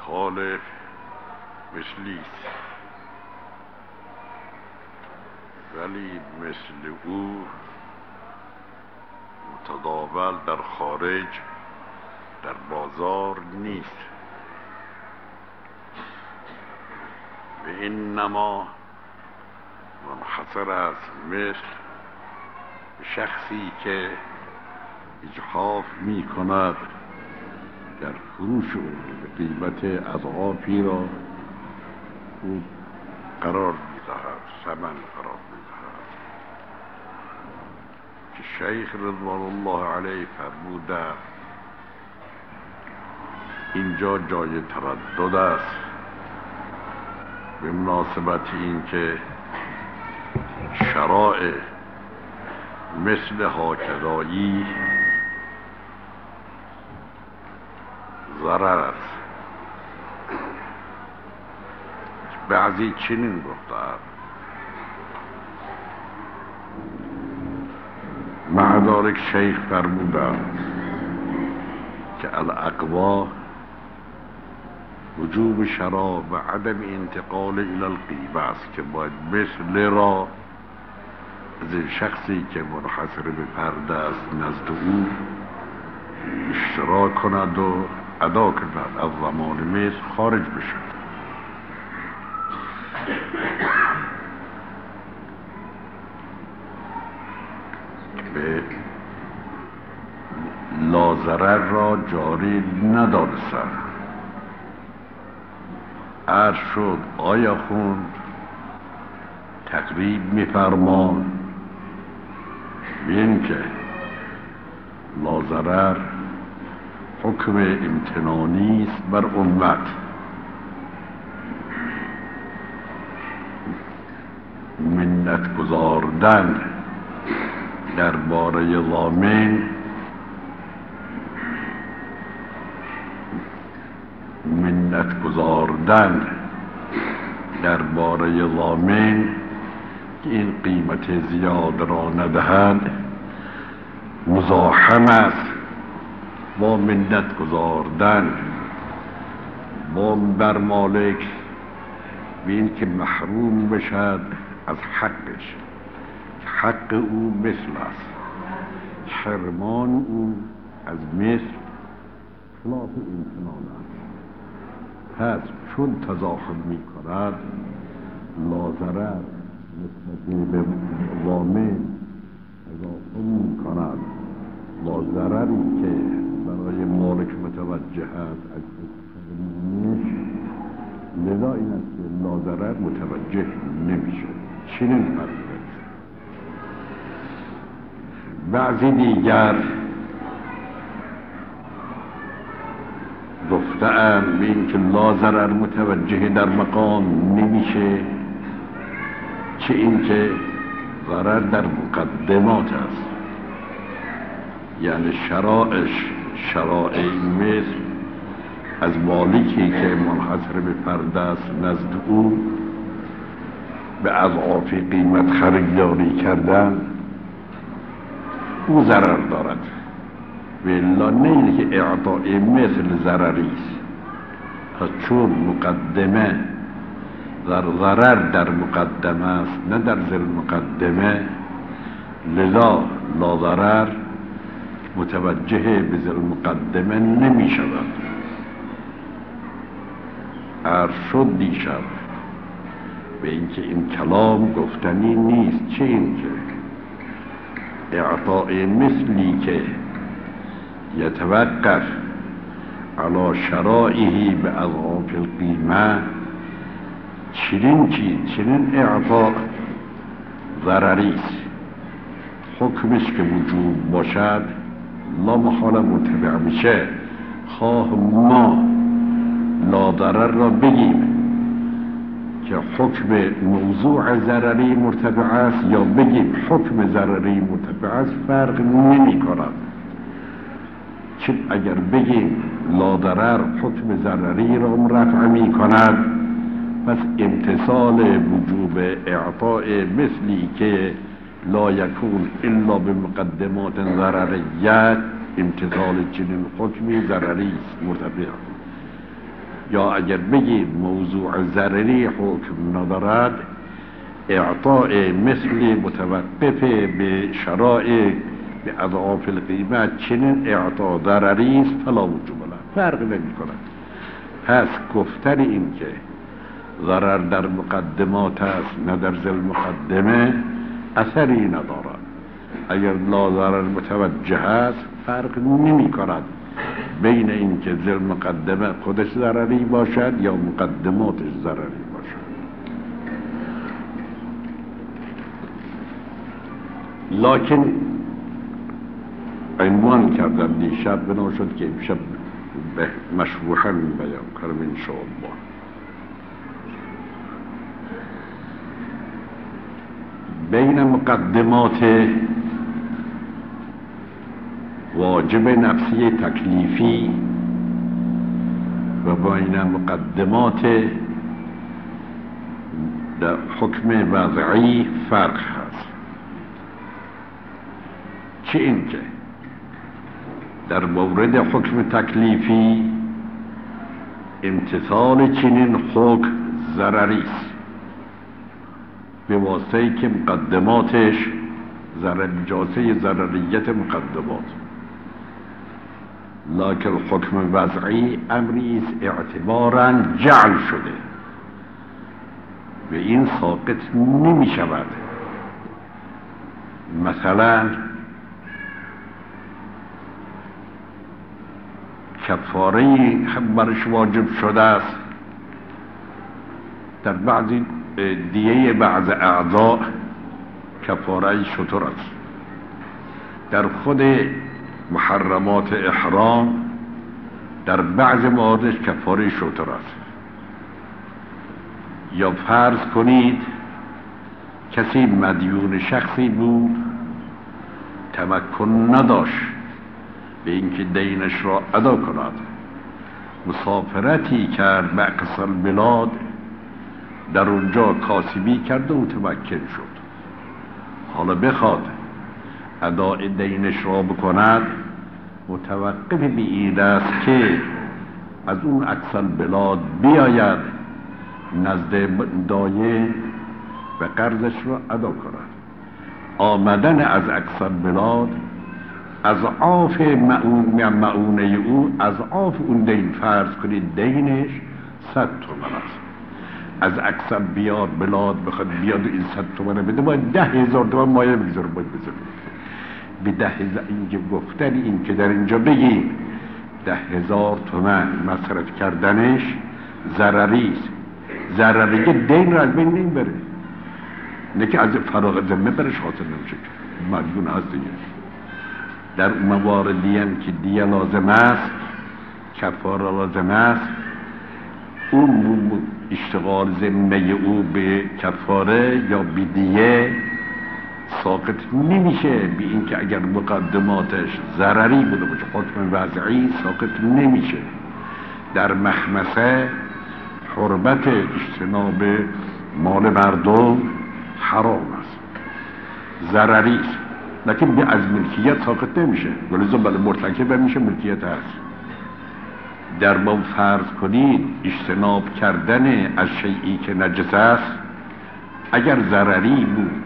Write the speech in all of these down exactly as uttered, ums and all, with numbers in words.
امثال مثلی است، ولی مثل او متداول در خارج در بازار نیست. و اینما منحصر است مثل شخصی که اجحاف می کند در فروش او به قیمت اضعافی را او قرار می دهد، ثمن قرار می دهد، که شیخ رضوان الله علیه فرموده اینجا جای تردد است به مناسبت این که شرائع مثل هاکدایی ضرر است. بعضی چنین گفتند، مع شیخ فرمودند که الاقوا وجوب شرا و عدم انتقال الى القیمه است، که باید مثل را از این شخصی که منحصر به پرده است نزد او اشترا کند و ادا کند، از زمان مثل خارج بشد. به لازرر را جاری ندانستند. عرض شد آیا خوند تقریب می‌فرمان بین که لازرر حکم امتنانی است بر امت، منت گذاردن درباره ضامن منت گذاردن درباره ضامن که این قیمت زیاد را ندهند مزاحم است با منت گذاردن با بر مالک به این که محروم بشد از حقش، حق او مثل است، حرمان او از مثل خلاف امتنان است. پس چون تضاحم می کند لازرر نسبت به ضامن تضاحم می کند با ضرری که برای مالک متوجه است از استفادهش، لذا این است که لازرر متوجه نمیشه. چنین فرموده. بعضی دیگر گفته‌اند به این که لازرر متوجه در مقام نمیشه، چه این که ضرر در مقدمات است، یعنی شرائش شرائع مثل از مالکی که منحصر به پرده است نزد او به اضعاف قیمت خریداری کردن او ضرر دارد، ولی نه که اعطاء مثل ضرری است. پس چون مقدمه در ضرر در مقدمه است نه در ذل مقدمه، لذا لا ضرر متوجه به ذل مقدمه نمی شود. عرض شد دیشب به اینکه این کلام گفتنی نیست، چه اینکه اعطاء مثلی که یتوقف علی شرائه به اضعاف القیمه، چنین چیز چنین اعطاء ضرری است، حکمش که وجوب باشد لا محاله متبع میشه. خواه ما لا ضرر را بگیم که حکم موضوع ضرری مرتفع است یا بگیم حکم ضرری مرتفع است، فرق نمی کند. چون اگر بگیم لا ضرر حکم ضرری را مرفع می کند، پس امتصال وجوب اعطاء مثلی که لا یکون الا بمقدمات ضرریت، امتصال چنین حکمی ضرری است مرتفع. یا اگر بگیم موضوع ضرری حکم ندارد، اعطاء مثل متوقف به شرائع به اضعاف القیمت چنین اعطاء ضرری است فلا وجوب له، فرق نمی کند. پس گفتن این که ضرر در مقدمات است نه در ذی المقدمه اثری ندارد. اگر لا ضرر متوجه است فرق نمی کند بین این که ذی المقدمه خودش ضرری باشد یا مقدماتش ضرری باشد. لکن عنوان کردم دیشب، بنا شد که امشب مشروحاً بیان کنم انشاءالله. بین مقدمات واجب نفسی تکلیفی و بین مقدمات در حکم وضعی فرق هست. چه این که در مورد حکم تکلیفی امتثال چنین حکم ضرری است به واسطه که مقدماتش ضرر جاسه ضرریت مقدمات، لکن حکم وضعی امری است اعتباراً جعل شده و این ساقط نمی شود. مثلا کفاره هم برش واجب شده است در بعضی دیه بعض اعضاء کفاره شتر است، در خود محرمات احرام در بعض مواردش کفاره شتر است. یا فرض کنید کسی مدیون شخصی بود تمکن نداشت به اینکه دینش را ادا کند، مسافرتی کرد به اقصی البلاد، در اونجا کاسبی کرد و متمکن شد. حالا بخواد ادای دینش را بکند، متوقف به این است که از اون اقصی البلاد بیاید نزد داین و قرضش را ادا کند. آمدن از اقصی البلاد اضعاف معونه او، اضعاف اون دین، فرض کنید دینش صد تومن است، از اقصی بیاد بلاد بخواد بیاد و این صد تومن بده، باید ده هزار تومن مایه بگذاره باید بزنید. به ده هزار اینجا گفتن این که در اینجا بگیم ده هزار تومن مصرف کردنش ضرری است. ضرری دین را از بین نمیبره، نه که از فراغ ذمه برش حاصل نمیشه، مدیون هست دیگه. در مواردی هم که دیه لازم است، کفاره لازم است، اون اشتغال ذمه او به کفاره یا به دیه ساقط نمیشه به این که اگر مقدماتش ضرری بوده باشه، حکم وضعی ساقط نمیشه. در مخمسه حرمت اجتناب مال مردم حرام است، ضرری است، لیکن به از ملکیت ساقط نمیشه، ولذا بله مرتکب میشه، ملکیت هست. در ما فرض کنید اجتناب کردن از شیئی که نجس است اگر ضرری بود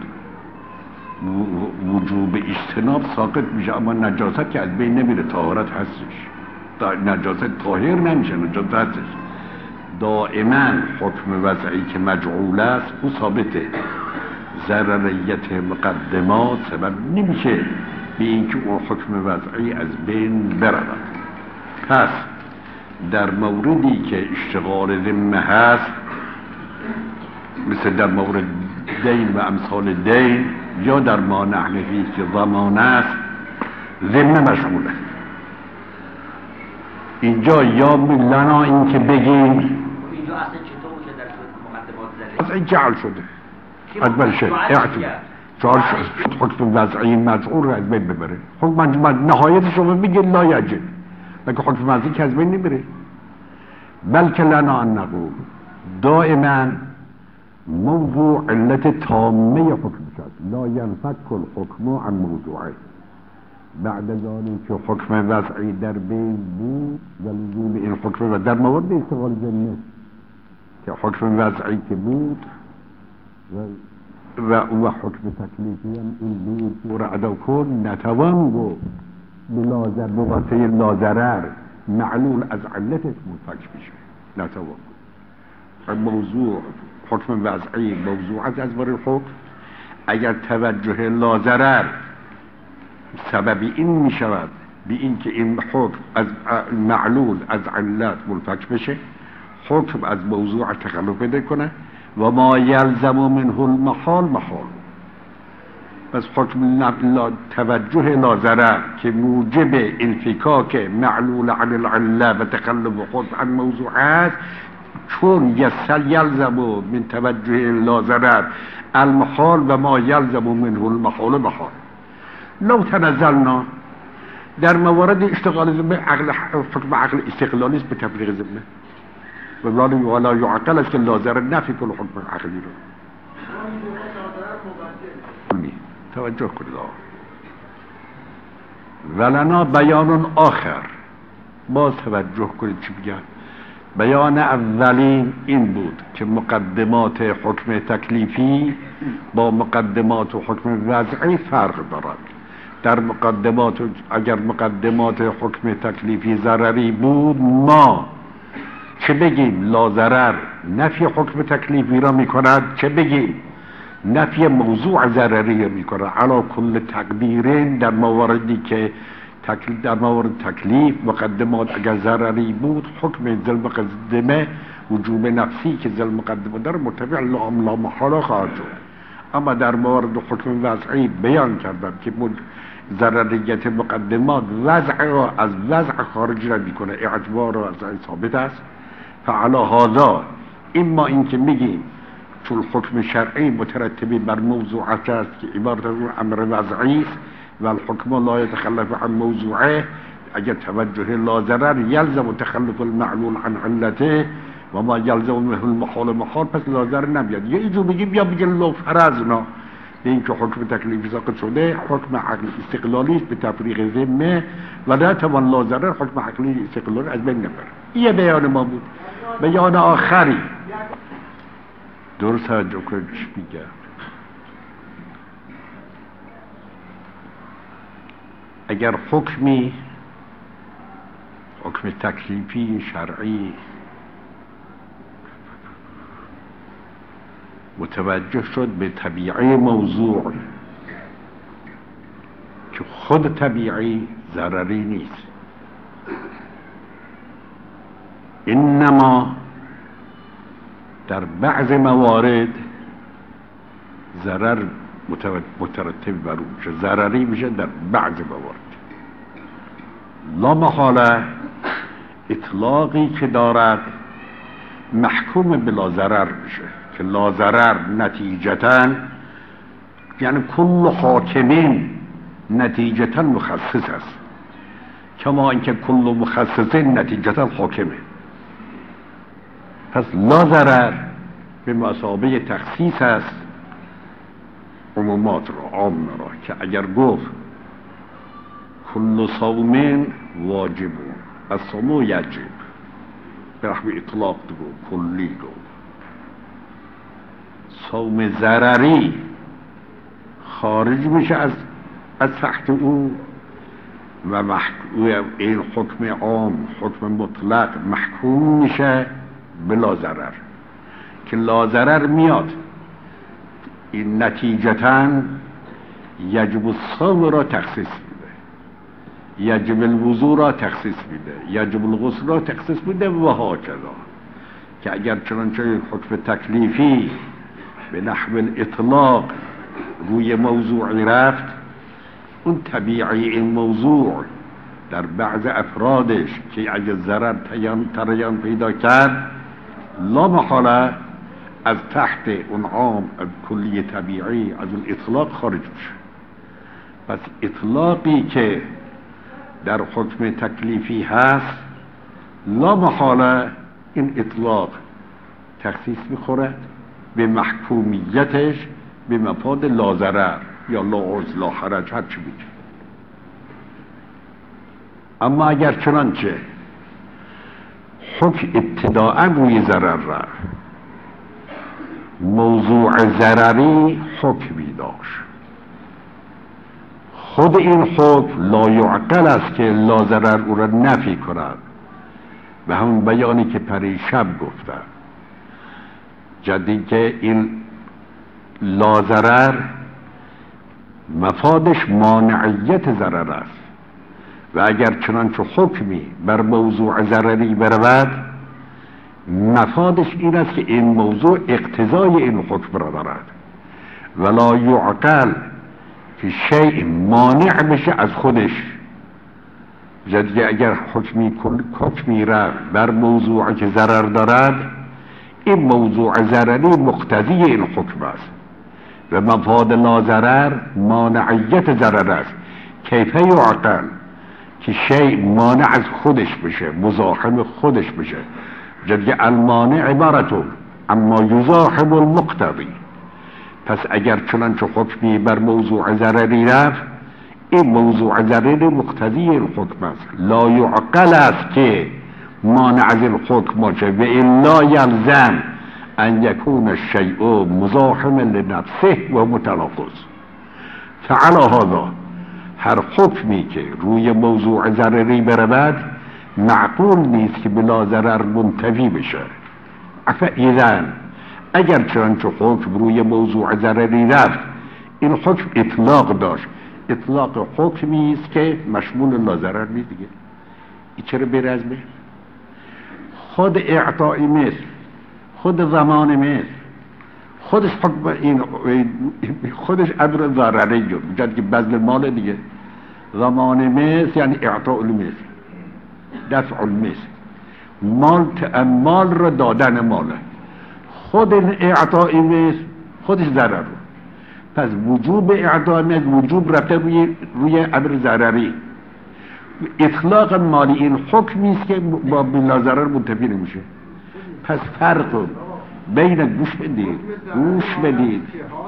وجوب اجتناب ساقط میشه، اما نجاست که از بین نمیره، طهارت هستش، نجاست طاهر نمیشه، نجاست هستش. دائما حکم وضعی که مجعول است او ثابته، ضرریت مقدمات سبب نمیشه به اینکه اون حکم وضعی از بین برود. پس در موردی که اشتغال ذمه هست، مثل در مورد دین و امثال دین، یا در ما نحنفی که ضمان است، ذمه مشغوله. اینجا یا لنا این که بگیم اینجا اصلا چطور میشه در صورت مقدمات ذره؟ از این جعل شده اکبر شه اعتبار جعل شد، حکم وضعی مجعول رو از بین ببره. حکم نهایت شما بگه لا یجب، لیکن حکم وضعی که از بین نمیره. بلکه لنا ان نقول دائما موضوع علت تامه حکم شد، لا ينفك الحكم عن موضوعه، بعد از آنی که حکم وضعی در بین بود و لزوم این حکم و در مورد استقلال ذمه که حکم وضعی که بود و و و حکم تکلیفی هم این بود و را ادا کن نتوان گفت بلازر بواسطه لازرر معلول از علتش منفک میشه نتوان موضوع حکم وضعی موضوع از ازبار الحکم اگر توجه لازرر سببی این می شود بی این که این حکم از معلول از علت منفک بشه حکم از موضوع تخلف بده کنه و ما یلزم منه المحال محال پس حکم توجه لازرر که موجب انفکاک معلول عن العله و تخلف حکم عن موضوع است چون یسل یلزم من توجه لازرر المحال و ما یلزم منه المحال محال لو تنزلنا در موارد اشتغال ذمه عقل حکم عقل استقلالی است به تفریق ذمه و ولا یعقل است که لازر نفی کل حکم عقلی رو توجه کنید ولنا بیان آخر باز توجه کنید چی بگن بیان اولین این بود که مقدمات حکم تکلیفی با مقدمات حکم وضعی فرق دارد در مقدمات اگر مقدمات حکم تکلیفی ضرری بود ما چه بگیم لازرر نفی حکم تکلیفی را میکند چه بگیم نفی موضوع ضرری را میکند علا کل تقدیرین در مواردی که تکلیف در مورد تکلیف مقدمات اگر ضرری بود حکم ذل مقدمه وجوب نفسی که ذل مقدمه در مرتفع لا محاله خواهد شد اما در مورد حکم وضعی بیان کردم که ضرریت مقدمات وضع را از وضع خارج را میکنه اعتبار را از ثابت است فعلا هذا اما این که میگیم چون حکم شرعی مترتبی بر موضوعات است که عبارت از امر وضعی است و الحکم لا يتخلف عن موضوعه اگر توجه لازرر یلزم تخلف المعلول عن علته و ما یلزم منه المحال محال پس لازر نمیاد یا اینجور بگیم یا بگیم لو فرضنا به این که حکم تکلیفی ساقط شده حکم عقلی استقلالی است به تفریق ذمه و لا توان لازرر حکم عقلی استقلالی از بین نبره یه بیان ما بود بیان آخری درست توجه کنید چی میگه اگر حکمی حکم تکلیفی شرعی متوجه شد به طبیعه موضوع که خود طبیعی ضرری نیست انما در بعض موارد ضرر مترتب بر اون میشه ضرری میشه در بعض موارد لا محاله اطلاقی که دارد محکوم بلا ضرر میشه که لا ضرر نتیجتاً یعنی کل حاکمین نتیجتاً مخصص است کما اینکه کل مخصصین نتیجتاً حاکمه پس لا ضرر به مثابه تخصیص است عمومات را عام را که اگر گفت کل صوم واجب الصوم یجب به رحم اطلاق دو کلی دو صوم ضرری خارج میشه از از تحت او و محکوم این حکم عام حکم مطلق محکوم میشه بلا ضرر که لا ضرر میاد این نتیجتاً یجب الصوم را تخصیص میده یجب الوضو را تخصیص میده یجب الغسل را تخصیص میده و هاکذا که اگر چنانچه حکم تکلیفی به نحو الاطلاق روی موضوعی رفت اون طبیعی این موضوع در بعض افرادش که اگر ضرر تریان پیدا کرد لا محاله از تحت اون عام از کلی طبیعی از اون اطلاق خارج میشه پس اطلاقی که در حکم تکلیفی هست لا محاله این اطلاق تخصیص میخورد به محکومیتش به مفاد لا ضرر یا لا عرض لا حرج هر چی بگه اما اگر چنانچه حکم ابتداء روی ضرر رفت، موضوع ضرری حکمی داشت، خود این حکم لا یعقل است که لا ضرر او را نفی کند و همون بیانی که پریشب گفتم، جدی که این لا ضرر مفادش مانعیت ضرر است و اگر چنانچه حکمی بر موضوع ضرری برود، مفادش این است که این موضوع اقتضای این حکم را دارد ولا یعقل که شیء مانع بشه از خودش. جدی اگر حکمی حکمی را بر موضوع که ضرر دارد، این موضوع ضرری مقتضی این حکم است و مفاد لا ضرر مانعیت ضرر است. کیف یعقل که شیء مانع از خودش بشه، مزاحم خودش بشه. جدی المانع عبارتون اما یزاحم المقتضی. پس اگر چنانچه حکمی بر موضوع ضرری رفت، این موضوع ضرری مقتضی این حکم است، لا یعقل است که مانع از این حکم باشه و الا یلزم ان یکون الشیء مزاحم لنفسه و متناقض. فعلی هذا هر حکمی که روی موضوع ضرری برود معقول نیست که بلا ضرر منتفی بشه. فاذا اگر چنانچه حکم روی موضوع ضرری رفت، این حکم اطلاق داشت، اطلاق حکمی است که مشمول لا ضرر نیست دیگه. این چرا برزمه؟ خود اعطای مثل، خود زمان مثل، خودش حکم این خودش امر ضرری جد که بذل مال دیگه. زمان مثل یعنی اعطاء المثل، دفع المثل، مال مال را دادن ماله. خود اعطاء مثل خودش ضرر. پس وجوب اعطاء مثل وجوب رفته روی روی امر ضرری. اطلاق مالی این حکمی است که با بلا ضرر منتفی نمیشه. پس فرق بین گوش بدید گوش بدید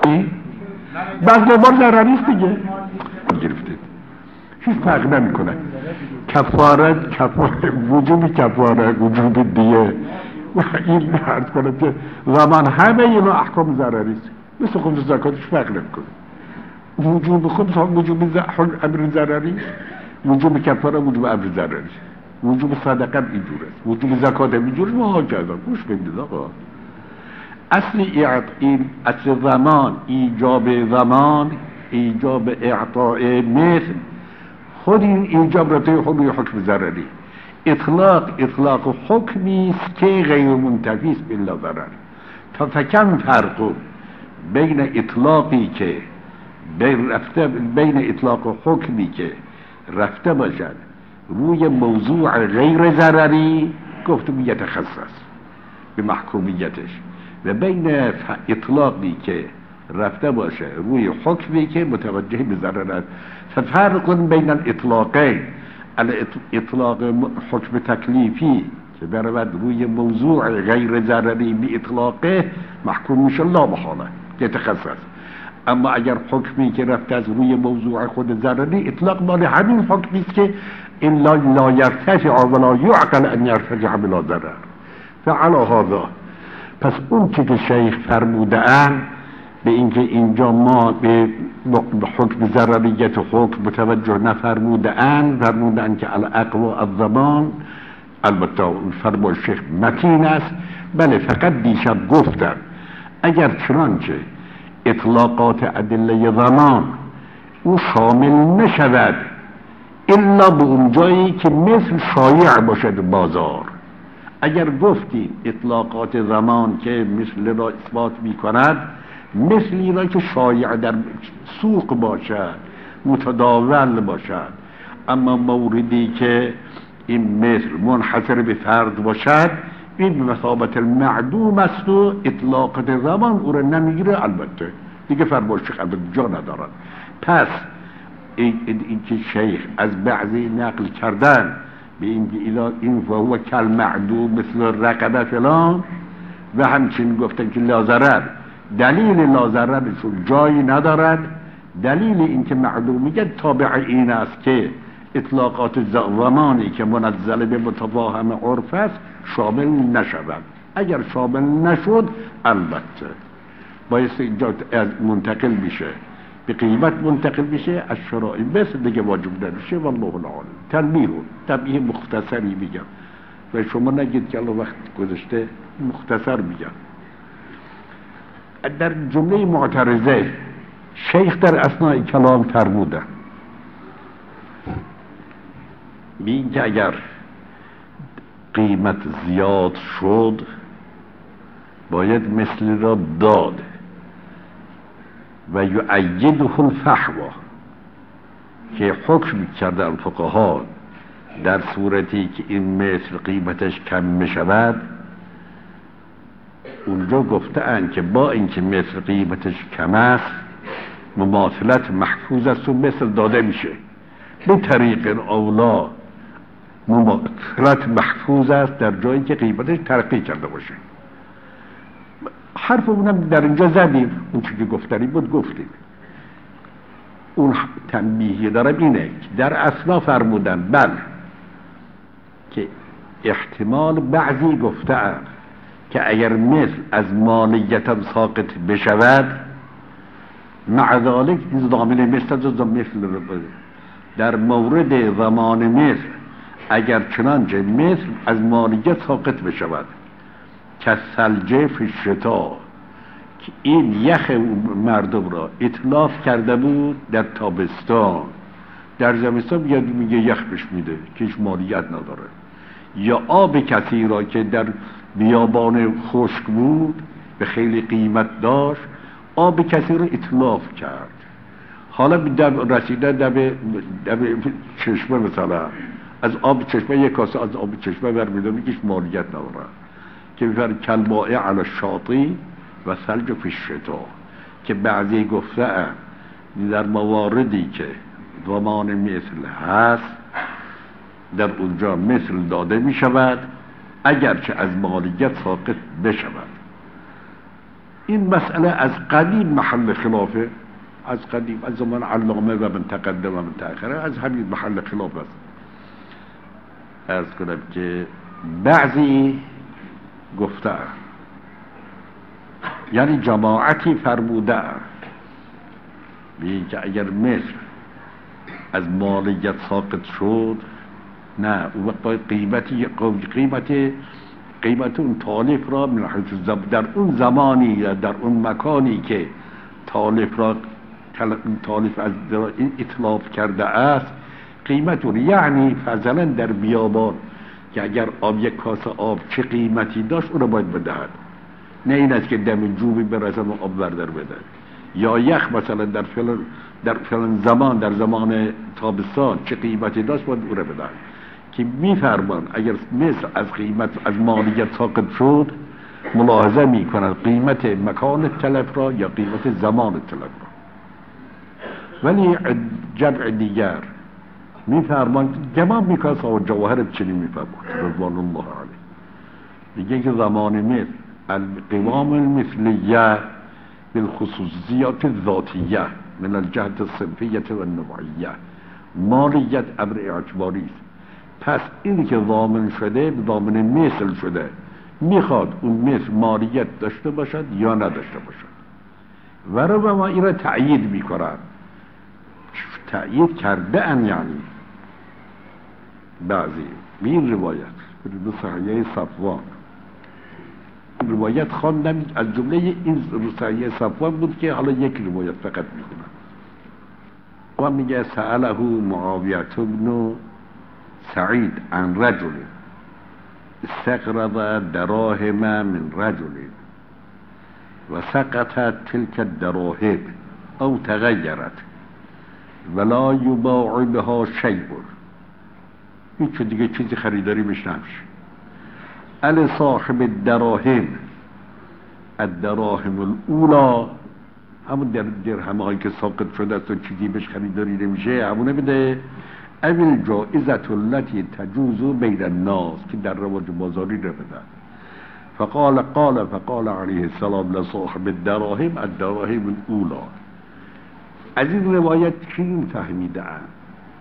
بعض مال ضرری است دیگه، گرفتید، هیچ فرق نمیکنه. کفاره کفاره وجوب کفاره وجوب دیه و این عرض کنه که زمان همه اینا احکام ضرری است، مثل خمس زکاتش فرق نمیکنه. وجوب خمس وجوب امر ضرری، وجوب کفاره وجوب امر ضرری، وجوب صدقه اینجوره، وجوب زکات اینجوره و ها کذا. گوش بدید آقا، اصل این اصل زمان ایجاب زمان ایجاب اعطاء مثل، خود این ایجاب رفته خود حکم ضرری. اطلاق اطلاق حکمی است که غیر منتفی است بلا ضرر. فکم فرق بین اطلاقی که بین رفته بین اطلاق حکمی که رفته باشد روی موضوع غیر ضرری گفتم یتخصص به محکومیتش، و بین اطلاقی که رفته باشه روی حکمی که متوجه به ضرر است. ففرق بین الاطلاقین، اطلاق حکم تکلیفی که برود روی موضوع غیر ضرری به اطلاقه محکوم میشه لا محاله یتخصص. اما اگر حکمی که رفته از روی موضوع خود ضرری، اطلاق مال همین حکمی است که این لا لا یرتفع ولا یعقل ان یرتفع بلا ضرر. فعلی هذا پس اون که شیخ فرموده‌اند به اینکه اینجا ما به حکم ضرریت حکم متوجه نفرموده‌اند، فرموده‌اند که العقل و الزمان، البته فرمان شیخ متین است. بله، فقط دیشب گفتم اگر چنانچه اطلاقات ادله زمان او شامل نشود الا به اون جایی که مثل شایع باشد بازار. اگر گفتیم اطلاقات زمان که مثل را اثبات می کند، مثلی را که شایع در سوق باشد، متداول باشد، اما موردی که این مثل منحصر به فرد باشد، این به مثابت المعدوم است و اطلاقات زمان او را نمیگیره. البته دیگه فرمایش شیخ البته جا ندارد. پس این, این, این که شیخ از بعضی نقل کردن به این این فهو کل معدوم مثل رقبه فلان و همچنین گفتن که لا ضرر، دلیل لا ضررشون جایی ندارد. دلیل این که معدوم میگه تابع این است که اطلاقات زمانی که منزل به متفاهم عرف است شامل نشود. اگر شامل نشد البته باید اینجا از منتقل میشه به قیمت منتقل میشه، از شرائع مثل دیگه واجب نمیشه. والله العالم. تنبیه تنبیه مختصری میگم و شما نگید که الان وقت گذشته، مختصر میگم. در جمله معترضه شیخ در اثناء کلام فرمودن میگه که اگر قیمت زیاد شد باید مثل را داد و یعیده الفحوا، که حکم کردن فقها در صورتی که این مثل قیمتش کم میشود، اونجا گفته اند که با اینکه مثل قیمتش کم است مماثلت محفوظ است و مثل داده میشه. به طریق اولا مماثلت محفوظ است در جایی که قیمتش ترقی کرده باشه. حرف اونم در اینجا زدیم، اون چیزی گفتنی بود گفتیم. اون تنبیهی دارم اینه که در اصلا فرمودن بل که احتمال بعضی گفته اند که اگر مثل از مالیت ساقط بشود مع ذالک ضامن مثل از مثل رو بده. در مورد زمان مثل اگر چنانچه مثل از مالیت ساقط بشود که ثلجه فی الشتاء، که این یخ مردم را اتلاف کرده بود در تابستان، در زمستان میاد میگه یخ بهش میده که هیچ مالیت نداره. یا آب کسی را که در بیابان خشک بود به خیلی قیمت داشت، آب کسی را اتلاف کرد، حالا دب رسیده دب دب چشمه، مثلا از آب چشمه یک کاسه از آب چشمه برمیدونه میگه هیچ مالیت نداره، که میفر کلمائه علی الشاطی و ثلج فی الشتاء. که بعضی گفته در مواردی که ضمان مثل هست در اونجا مثل داده می شود اگرچه از مالیت ساقط بشود. این مسئله از قدیم محل خلافه، از قدیم، از زمان علامه و من تقدم و من تأخره، از همین محل خلاف است. عرض کنم که بعضی گفته یعنی جماعتی فرموده که اگر مثل از مالیت ساقط شد نه، اون وقت باید قیمتی قیمت قیمت اون تالیف را من حیث در اون زمانی یا در اون مکانی که تالیف را تالیف از اطلاف کرده است قیمت اون، یعنی فضلا در بیابان که اگر آب یک کاسه آب چه قیمتی داشت اون رو باید بدهد، نه این است که دم جوبی برسه و آب بردار بده. یا یخ مثلا در فلان در فلان زمان در زمان تابستان چه قیمتی داشت باید اون رو بدهد. که میفرمان اگر مثل از قیمت از مالیت ساقط شد ملاحظه میکنند قیمت مکان تلف را یا قیمت زمان تلف را. ولی جمع دیگر میفرمان جمع میکنه صاحب جواهر چنین میفرمان رضوان الله علیه، میگه که زمان مثل القوام المثلیه بالخصوصیات الذاتیه من الجهت الصنفیه و النوعیه، مالیت امر اعتباری است. پس این که ضامن شده ضامن مثل شده، میخواد اون مثل مالیت داشته باشد یا نداشته باشد و رو ما این را تأیید میکنن، تأیید کرده ان یعنی بعضی به این روایت به صحیحه صفوان روایت خواندم از جمله این صحیحه صفوان بود که حالا یک روایت فقط میخونم و میگه سأله معاویه بن سعید عن رجل استقرض دراهم من رجل و سقطت تلك الدراهم او تغیرت ولا یباع بها شیء، این چه دیگه چیزی خریداری بهش نمیشه. ال صاحب الدراهم الدراهم الاولا، همون در درهم هایی که ساقط شده است و چیزی بهش خریداری نمیشه همونه بده. اول جائزة التي تجوز بین الناس، که در رواج بازاری رو بده. فقال قال فقال علیه السلام لصاحب الدراهم الدراهم الاولا. از این روایت چی فهمیده اند؟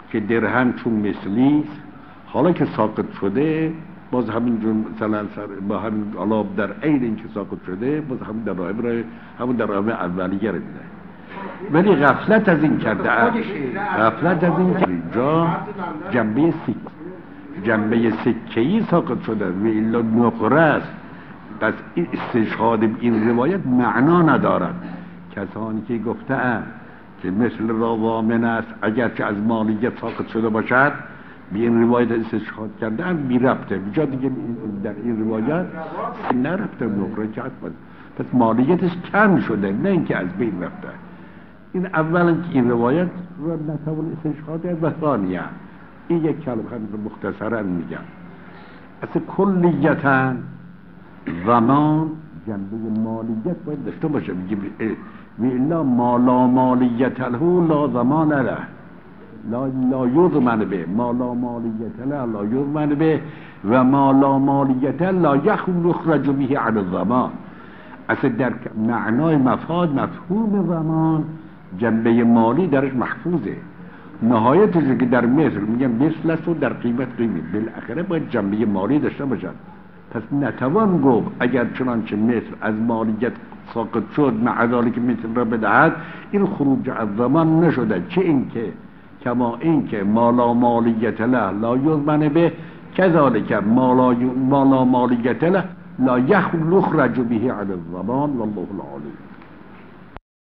که درهم چون مثلیست حالا که ساقط شده باز همینجور مثلا با همین علاب در عین این که ساقط شده باز همین درائم را همون درائم اولیه رو میده. ولی غفلت از این کرده غفلت از این کرده جا جنبه سک جنبه سکه‌ای ساقط شده و الا نقره است. پس این استشهاد این روایت معنا ندارد. کسانی که گفته‌اند که مثل را ضامن است اگرچه از مالیت ساقط شده باشد به این روایت استشهاد کردن بی ربطه. بجا دیگه در این روایت نرفته نقره که حتما پس مالیتش کم شده نه اینکه از بین رفته. این اولا که این روایت رو نتوان استشهاد کرد و ثانیا این یک کلمه رو مختصرا میگم اصلا کلیتا زمان جنبه مالیت باید داشته باشه. میگیم الا ما لا مالیت له لا زمان له لا لا یضمن به ما لا مالیت له لا یضمن به و ما لا مالیت لا یخرج به عن الزمان. اصلا در معنای مفاد مفهوم زمان جنبه مالی درش محفوظه. نهایتش که در مثل میگم مثل است و در قیمت قیمت بالاخره باید جنبه مالی داشته باشد. پس نتوان گفت اگر چنانچه مثل از مالیت ساقط شد مع ذلک مثل را بدهد این خروج از زمان نشده. چه اینکه کما اینکه مالا مالیت له لا یضمن به کذالک مالا مالا مالیت له لا یخرج به عن الزمان والله العالی.